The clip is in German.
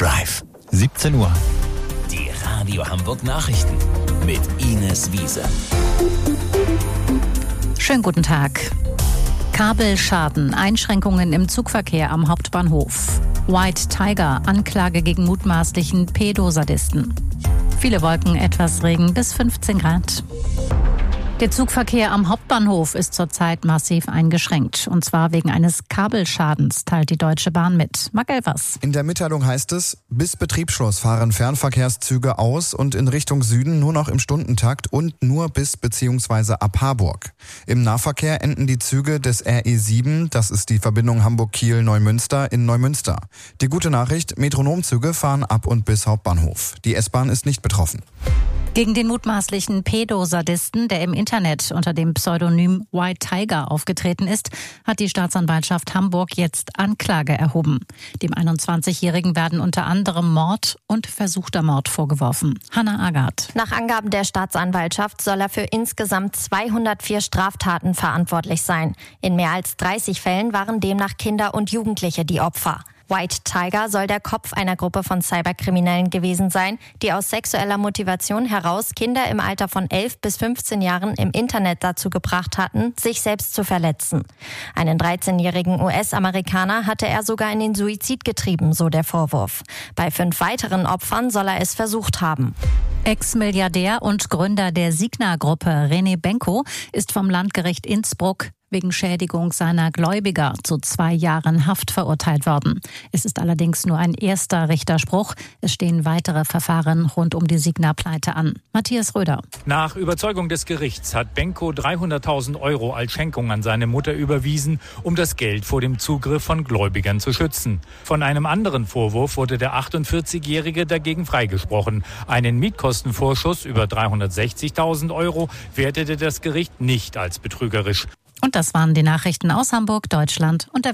Drive. 17 Uhr. Die Radio Hamburg Nachrichten mit Ines Wiese. Schönen guten Tag. Kabelschaden, Einschränkungen im Zugverkehr am Hauptbahnhof. White Tiger, Anklage gegen mutmaßlichen Pädosadisten. Viele Wolken, etwas Regen bis 15 Grad. Der Zugverkehr am Hauptbahnhof ist zurzeit massiv eingeschränkt. Und zwar wegen eines Kabelschadens, teilt die Deutsche Bahn mit. Marc Elvers. In der Mitteilung heißt es, bis Betriebsschluss fahren Fernverkehrszüge aus und in Richtung Süden nur noch im Stundentakt und nur bis bzw. ab Harburg. Im Nahverkehr enden die Züge des RE7, das ist die Verbindung Hamburg-Kiel-Neumünster, in Neumünster. Die gute Nachricht, Metronomzüge fahren ab und bis Hauptbahnhof. Die S-Bahn ist nicht betroffen. Gegen den mutmaßlichen Pädosadisten, der im Internet unter dem Pseudonym White Tiger aufgetreten ist, hat die Staatsanwaltschaft Hamburg jetzt Anklage erhoben. Dem 21-Jährigen werden unter anderem Mord und versuchter Mord vorgeworfen. Hannah Agarth. Nach Angaben der Staatsanwaltschaft soll er für insgesamt 204 Straftaten verantwortlich sein. In mehr als 30 Fällen waren demnach Kinder und Jugendliche die Opfer. White Tiger soll der Kopf einer Gruppe von Cyberkriminellen gewesen sein, die aus sexueller Motivation heraus Kinder im Alter von 11 bis 15 Jahren im Internet dazu gebracht hatten, sich selbst zu verletzen. Einen 13-jährigen US-Amerikaner hatte er sogar in den Suizid getrieben, so der Vorwurf. Bei 5 weiteren Opfern soll er es versucht haben. Ex-Milliardär und Gründer der Signa-Gruppe René Benko ist vom Landgericht Innsbruck wegen Schädigung seiner Gläubiger zu 2 Jahren Haft verurteilt worden. Es ist allerdings nur ein erster Richterspruch. Es stehen weitere Verfahren rund um die Signa-Pleite an. Matthias Röder. Nach Überzeugung des Gerichts hat Benko 300.000 € als Schenkung an seine Mutter überwiesen, um das Geld vor dem Zugriff von Gläubigern zu schützen. Von einem anderen Vorwurf wurde der 48-Jährige dagegen freigesprochen. Einen Mietkostenvorschuss über 360.000 € wertete das Gericht nicht als betrügerisch. Und das waren die Nachrichten aus Hamburg, Deutschland und der